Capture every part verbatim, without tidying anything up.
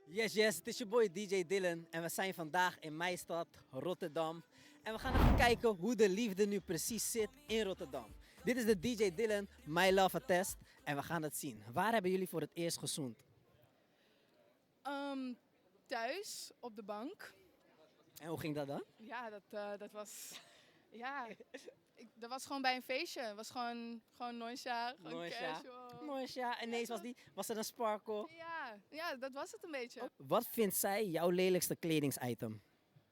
Yes, yes, het is je boy D J Dylan en we zijn vandaag in mijn stad, Rotterdam. En we gaan even kijken hoe de liefde nu precies zit in Rotterdam. Dit is de D J Dylan My Love Attest en we gaan het zien. Waar hebben jullie voor het eerst gezoend? Ehm, thuis, op de bank. En hoe ging dat dan? Ja, dat, eh, dat was... Ja, ik, dat was gewoon bij een feestje. Het was gewoon, gewoon noisja, gewoon Noisja. casual. Noisja, ineens was, die, was er een sparkle. Ja, ja, dat was het een beetje. Wat vindt zij jouw lelijkste kledingsitem?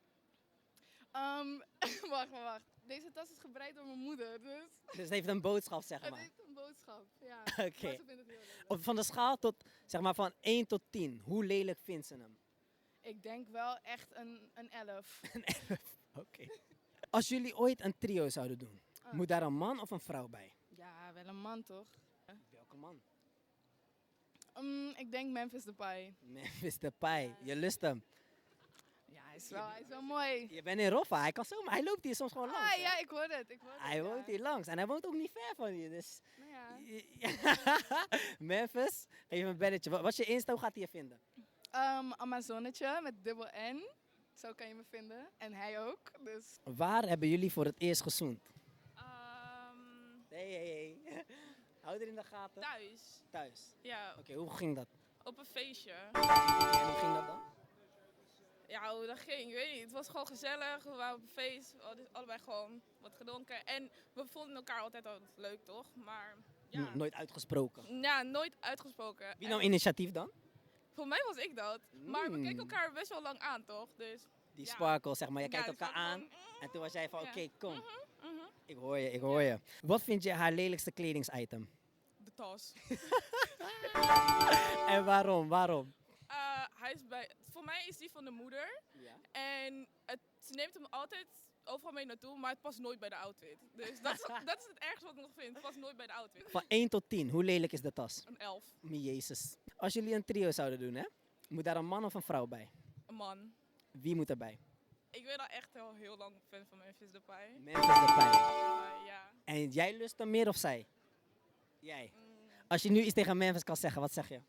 Ehm, wacht, maar wacht. Deze tas is gebreid door mijn moeder, dus Dus het heeft een boodschap, zeg het maar. heeft een boodschap. Ja, Oké. maar ze vindt het heel leuk. Op- Van de schaal tot, zeg maar, van één tot tien. Hoe lelijk vindt ze hem? Ik denk wel echt een, een elf. Een elf. Oké. Als jullie ooit een trio zouden doen, Ah. moet daar een man of een vrouw bij? Ja, wel een man toch? Welke man? Ehm, ik denk Memphis Depay. Memphis Depay. Je lust hem. Ja, hij is wel, hij is wel mooi. Je bent in Roffa. Hij kan zomaar. Hij loopt hier soms gewoon langs. Ah, hè? ja, ik hoor het. Ik hoor het Hij ja. woont hier langs. En hij woont ook niet ver van hier. Dus. Nou ja. Memphis, geef hem een belletje. Wat wat is je Insta? Hoe gaat hij je vinden? Um, Amazonnetje met dubbel N. Zo kan je me vinden. En hij ook. Dus Waar hebben jullie voor het eerst gezoend? Ehm, Hey, hey, hey. Hou er in de gaten. thuis. Thuis. Ja, Oké, hoe ging dat? op een feestje. En hoe ging dat dan? Ja, hoe dat ging, ik weet niet. Het was gewoon gezellig. We waren op een feest. We hadden allebei gewoon wat gedronken. En we vonden elkaar altijd al leuk, toch? Maar ja, No- Nooit uitgesproken. ja nooit uitgesproken. Wie nam En initiatief dan? voor mij was ik dat. Maar we Mm. keken elkaar best wel lang aan, toch? Dus Die Ja. sparkle, zeg maar. Je ja, kijkt dus elkaar we aan. gewoon, En toen was jij van, Ja. oké, kom. mhm, Ik hoor je, ik hoor je. Wat vind je haar lelijkste kledingsitem? de tas. En waarom, waarom? Eh, hij is bij, voor mij is die van de moeder. En het, ze neemt hem altijd overal mee naartoe, maar het past nooit bij de outfit. Dus dat is, dat is het ergste wat ik nog vind. Het past nooit bij de outfit. Van één tot tien, hoe lelijk is de tas? Een elf. Mijn Jezus. Als jullie een trio zouden doen, hè? Moet daar een man of een vrouw bij? Een man. Wie moet erbij? Ik ben al echt al heel lang fan van Memphis Depay. Memphis Depay. Uh, ja. En jij lust hem meer of zij? Jij. Mm. Als je nu iets tegen Memphis kan zeggen, wat zeg je?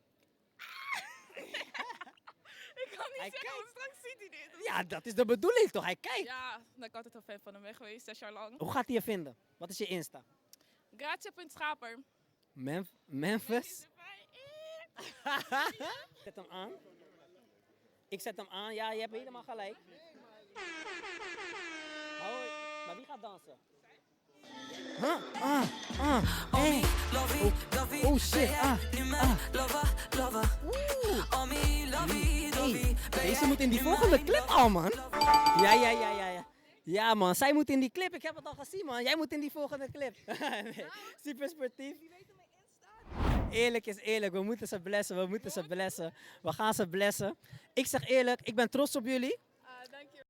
Ik kan niet Hij zeggen, want straks ziet hij dit. Ja, dat is de bedoeling toch? Hij kijkt. Ja, ben ik altijd al fan van hem weg geweest, zes jaar lang. Hoe gaat hij je vinden? Wat is je Insta? Gratia.schaper. Mem Memphis? Depay. eh. Zet hem aan. Ik zet hem aan. Ja, je hebt helemaal gelijk. Hoi. Maar wie gaat dansen? Huh? Ah, ah, hey. Oh, oh shit, ah, ah. Oeh. Hey, deze moet in die volgende clip al, man. Ja, ja, ja, ja, ja. Ja, man, zij moet in die clip. Ik heb het al gezien, man. Jij moet in die volgende clip. Nee, super sportief. Eerlijk is eerlijk, we moeten ze blessen, we moeten ze blessen. We gaan ze blessen. Ik zeg eerlijk, ik ben trots op jullie. Ah, dank je.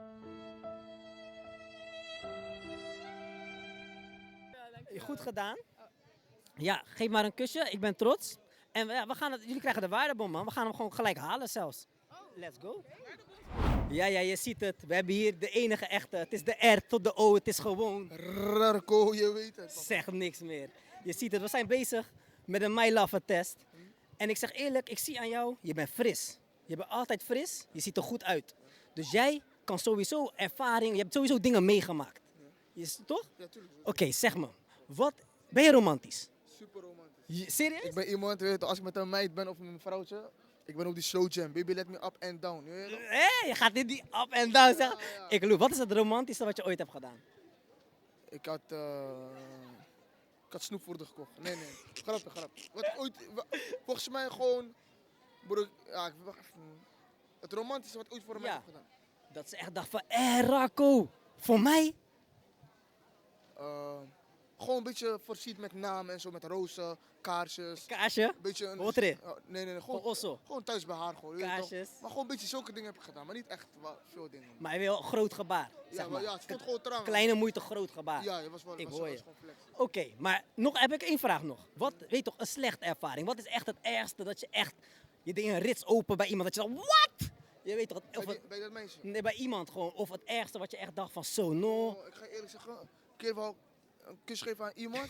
Ja, dank je Goed wel. gedaan. Ja, geef maar een kusje, ik ben trots. En we- ja, we gaan het, jullie krijgen de waardebom, man. We gaan hem gewoon gelijk halen zelfs. Let's go. Ja, ja, je ziet het. We hebben hier de enige echte. Het is de R tot de O, het is gewoon. Rarko, je weet het. Zeg niks meer. Je ziet het, we zijn bezig met een My Love test. En ik zeg eerlijk, ik zie aan jou, je bent fris. Je bent altijd fris, je ziet er goed uit. Dus jij kan sowieso ervaring, je hebt sowieso dingen meegemaakt. Je, is- toch? Ja, tuurlijk. Oké, zeg me, wat, ben je romantisch? Super romantisch. Je- serieus? Ik ben iemand, weet je, als ik met een meid ben of met een vrouwtje, ik ben op die slow jam. Baby, let me up and down. Je weet toch? Hé, je gaat in die up en down zeggen. Ja, ja. Ik loop, wat is het romantischste wat je ooit hebt gedaan? Ik had, eh ik had snoepvoerder gekocht. Nee, nee. Grapje, grapje. Wat ik ooit, wa- volgens mij gewoon, broer, ja, ik wacht even. Het romantische wat ik ooit voor een meid Ja. heb gedaan. Dat ze echt dacht van, hé Racco, voor mij? Eh, gewoon een beetje versierd met namen en zo, met rozen, kaarsjes. Kaarsje, Een beetje een... Wat erin? Oh, nee, nee, nee. gewoon Gewoon, osso. gewoon thuis bij haar gewoon. je weet toch? Kaarsjes. Maar gewoon een beetje zulke dingen heb ik gedaan, maar niet echt wa- veel dingen. Maar je wil een groot gebaar, Ja, zeg maar maar. ja, het stond gewoon trouw. Kleine moeite, groot gebaar. Ja, je was wel, Ik was, hoor was je. gewoon flex. Oké, maar nog heb ik één vraag nog. Wat, weet je toch, een slechte ervaring. Wat is echt het ergste dat je echt, je deed een rits open bij iemand dat je dacht, wat? Je weet toch, het- of Bij, het, die- bij dat meisje. nee, bij iemand gewoon. Of het ergste wat je echt dacht van, zo no. Oh, ik ga je eerlijk zeggen, een keer wel een kus geven aan iemand,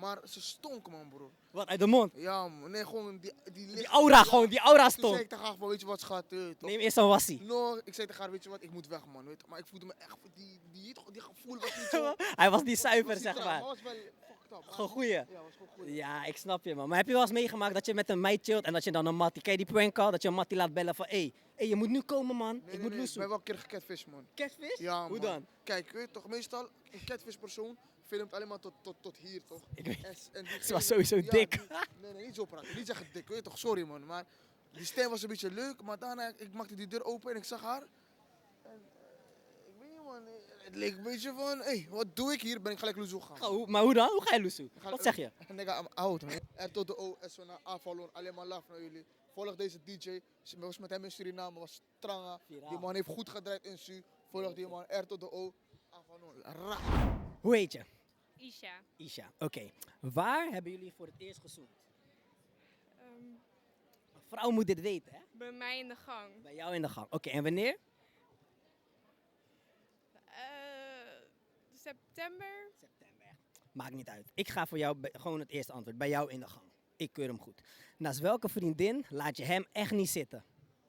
Maar ze stonk, man, broer. Wat, uit de mond? Ja, man. Nee, gewoon die, die licht. Die aura gewoon, die aura Toen zei stond. ik tegen haar van, weet je wat, schat? eh, toch? Neem eerst een wassie. No, ik zei tegen haar, weet je wat, ik moet weg, man. Weet je, maar ik voelde me echt, die, die, die, die gevoel was niet zo... Hij was niet zuiver, was niet zeg traag, maar. was wel fucked up. Gewoon goeie. Ja, was gewoon goeie. Ja, ik snap je, man. Maar heb je wel eens meegemaakt dat je met een meid chillt en dat je dan een mattie... Ken je die prank call? Dat je een mattie laat bellen van... Hé, hey, hey, je moet nu komen, man. Nee, ik nee, moet nee, ik loesoe. ben wel een keer gecatfish, man. Catfish? Ja, Hoe man. dan? Kijk, weet je toch, meestal een catfish persoon filmt alleen maar tot, tot, tot hier, toch? Ik weet- En, en diegene- Ze was sowieso ja, dik. die- nee, nee, niet zo praten. Niet zeggen dik, weet je toch? Sorry, man. Maar die stem was een beetje leuk, maar daarna, ik maakte die deur open en ik zag haar. En eh, ik weet niet, man. eh, Het leek een beetje van, hé, hey, wat doe ik hier? Ben ik gelijk loesoe gegaan. Oh, hoe- maar hoe dan? Hoe ga je loesoe? Ga- Wat zeg je? Nigga, I'm out, man. Er tot de O, S naar Avalon, alleen maar love naar jullie. Volg deze D J. Ik was met hem in Suriname, was Tranga. Viraal. Die man heeft goed gedraaid in Su. Volg die man, R tot de O, Avalon. Ra. Hoe heet je? Isha. Isha. Oké. Waar hebben jullie voor het eerst gezoend? Ehm, Een vrouw moet dit weten, hè? bij mij in de gang. Bij jou in de gang. Oké, en wanneer? Eh, september. September. Maakt niet uit. Ik ga voor jou bij- gewoon het eerste antwoord. Bij jou in de gang. Ik keur hem goed. Naast welke vriendin laat je hem echt niet zitten?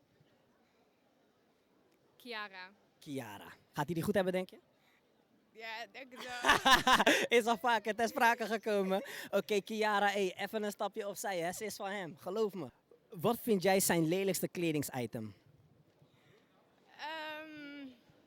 Chiara. Kiara. Gaat hij die goed hebben, denk je? Ja, ik denk het wel. Is al vaker ter sprake gekomen. Oké, Kiara, hey, even een stapje opzij, hè? Ze is van hem, geloof me. Wat vind jij zijn lelijkste kledingsitem? Ehm,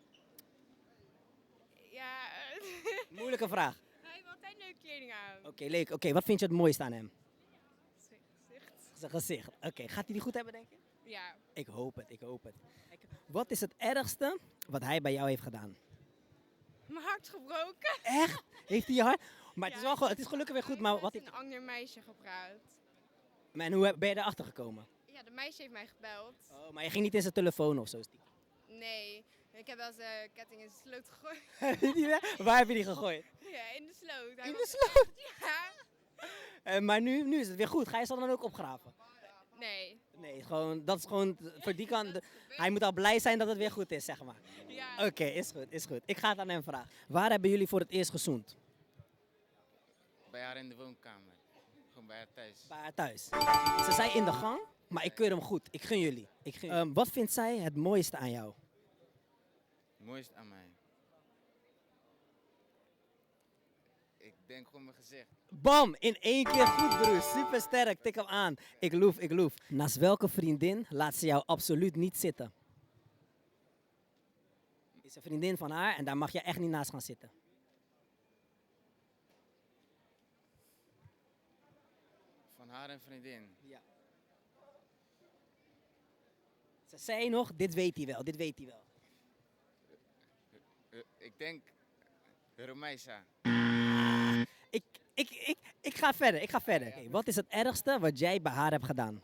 ja, Moeilijke vraag. hij heeft altijd leuke kleding aan. Oké, leuk. Oké, wat vind je het mooiste aan hem? Gezicht. Zijn gezicht. Oké, gaat hij die goed hebben, denk je? Ja. Ik hoop het, ik hoop het. Kijk, wat is het ergste wat hij bij jou heeft gedaan? Mijn hart gebroken. Echt? Heeft hij je hart? Maar het is, Ja, wel, gewoon- het is gelukkig weer goed, maar wat Met heeft... een ander meisje gepraat. En hoe heb- ben je erachter gekomen? Ja, de meisje heeft mij gebeld. Oh, maar je ging niet in zijn telefoon of zo. stiekem. Nee, ik heb wel zijn ketting in de sloot gegooid. Die- Waar heb je die gegooid? Ja, in de sloot. Hij In de was- sloot? Ja. Eh, maar nu, nu is het weer goed. Ga je ze dan ook opgraven? Nee. Nee, gewoon, dat is gewoon voor die kant. Hij moet al blij zijn dat het weer goed is, zeg maar. Ja. Oké, is goed, is goed. Ik ga het aan hem vragen. Waar hebben jullie voor het eerst gezoend? Bij haar in de woonkamer. Gewoon bij haar thuis. Bij haar thuis. Ze zei in de gang, maar ik keur hem goed. Ik gun jullie. Ik gun Ehm, wat vindt zij het mooiste aan jou? Het mooiste aan mij. Ik denk gewoon mijn gezicht. Bam! In één keer goed, broer. Super sterk. Tik hem aan. Ik loef, ik loef. Naast welke vriendin laat ze jou absoluut niet zitten? Is een vriendin van haar en daar mag je echt niet naast gaan zitten. Van haar een vriendin. Ja. Ze zei nog, dit weet hij wel, dit weet hij wel. Eh, ik denk Romeisa. Ik, ik, ik, ik ga verder, ik ga verder. Oké, wat is het ergste wat jij bij haar hebt gedaan?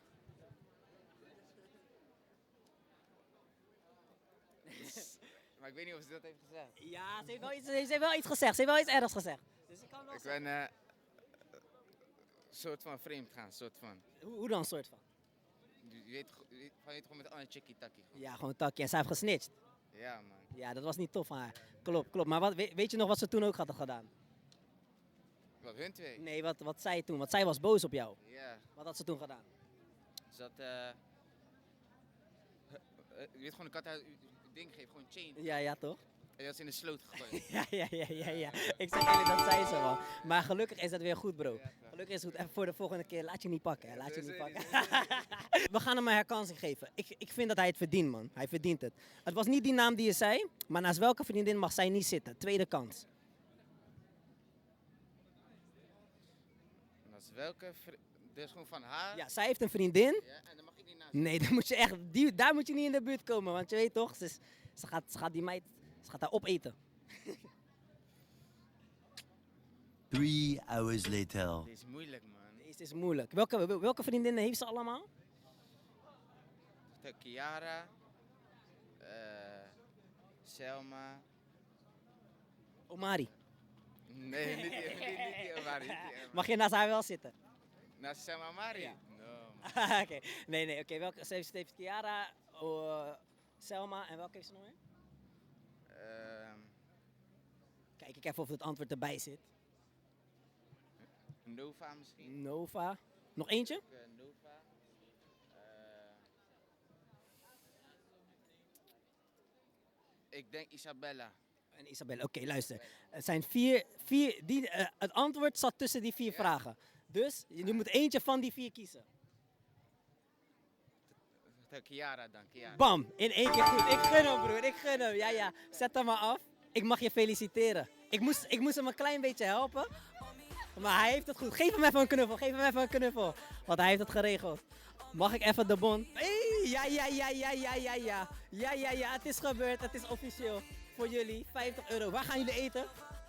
Maar ik weet niet of ze dat heeft gezegd. Ja, ze heeft wel iets, ze heeft wel iets gezegd, ze heeft wel iets ergs gezegd. Dus ik kan wel Ik ben eh, een soort van vreemd gaan, soort van. hoe, hoe dan, soort van? Je je weet, go- je weet, je weet gewoon met een andere chickie takkie. gewoon. Ja, gewoon takje en zij heeft gesnitcht. Ja man. Ja, dat was niet tof van haar. Klopt, klopt. Maar wat, weet, weet je nog wat ze toen ook had gedaan? Wat hun twee? Nee, wat, wat zij toen, want zij was boos op jou. Ja. Wat had ze toen gedaan? Ze had, eh, eh, eh, je weet gewoon, ik had haar een ding gegeven, gewoon een chain. Ja, ja, toch? En die had ze in de sloot gegooid. Ja, ja, ja, ja, ja. Ik zeg eerlijk, dat zei ze wel. Maar gelukkig is dat weer goed, bro. Gelukkig is het goed. En voor de volgende keer, laat je niet pakken. Hè. Laat je niet pakken. We gaan hem een herkansing geven. Ik, ik vind dat hij het verdient, man. Hij verdient het. Het was niet die naam die je zei, maar naast welke vriendin mag zij niet zitten? Tweede kans. En dat is welke, vri- dus gewoon van haar. Ja, zij heeft een vriendin. Ja, en dan mag ik niet naast. Nee, dan moet je echt, die, daar moet je niet in de buurt komen. Want je weet toch, ze, is- ze, gaat, ze gaat die meid, ze gaat haar opeten. Three hours later. Dit is moeilijk man. Deze is moeilijk. Welke, wel- welke vriendinnen heeft ze allemaal? De Kiara, eh, Selma. Omari. Nee, niet die, niet, niet die Amari. Niet die Mag je naast haar wel zitten? Naast Selma Amari? Ja. No man. Oké, nee, nee, oké. Welke, ze heeft, ze heeft Kiara, oh, Selma en welke heeft ze nog meer? Ehm, Kijk ik even of het antwoord erbij zit. Nova misschien. Nova. Nog eentje? Uh, Nova. Eh, ik denk Isabella. En Isabelle, oké, luister. Het zijn vier, vier die, eh, het antwoord zat tussen die vier vragen. Dus je moet eentje van die vier kiezen. De Chiara dan, Chiara. Bam, in één keer goed. Ik gun hem, broer, ik gun hem. Ja, ja, zet hem maar af. Ik mag je feliciteren. Ik moest, ik moest hem een klein beetje helpen. Maar hij heeft het goed. Geef hem even een knuffel, geef hem even een knuffel. Want hij heeft het geregeld. Mag ik even de bon? Hey, ja, ja, ja, ja, ja, ja, ja. Ja, ja, ja, het is gebeurd. Het is officieel. Voor jullie, vijftig euro. Waar gaan jullie eten?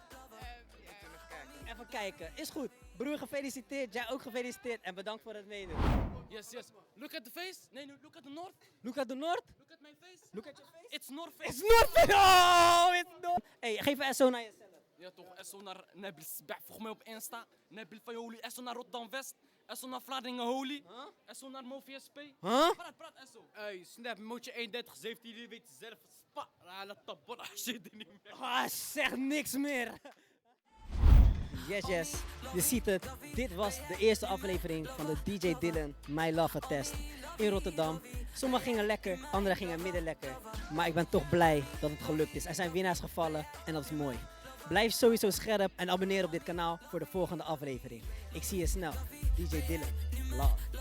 Even kijken. Is goed. Broer, gefeliciteerd. Jij ook gefeliciteerd. En bedankt voor het meedoen. Yes, yes. Look at the face. Nee, no, look at the north. Look at the North. Look at my face. Look at your face. It's north face. It's North. Oh, it's North. Hey, geef een S O naar jezelf. Ja toch, S O naar Nabil Sbah, volg mij op Insta. Nabil Fayoli, S O naar Rotterdam West. S O naar Vlaardingen Holy. Huh? S O naar Movi S P. Huh? Praat, praat S O. Hey, snap, mootje eenendertig zeventien, jullie weten zelf. Spa, rala tabora, shit er niet meer. Ah, zeg niks meer. Yes, yes. Je ziet het. Dit was de eerste aflevering van de D J Dylan My Love Test in Rotterdam. Sommige gingen lekker, andere gingen midden lekker. Maar ik ben toch blij dat het gelukt is. Er zijn winnaars gevallen en dat is mooi. Blijf sowieso scherp en abonneer op dit kanaal voor de volgende aflevering. Ik zie je snel. D J Dylan. Love.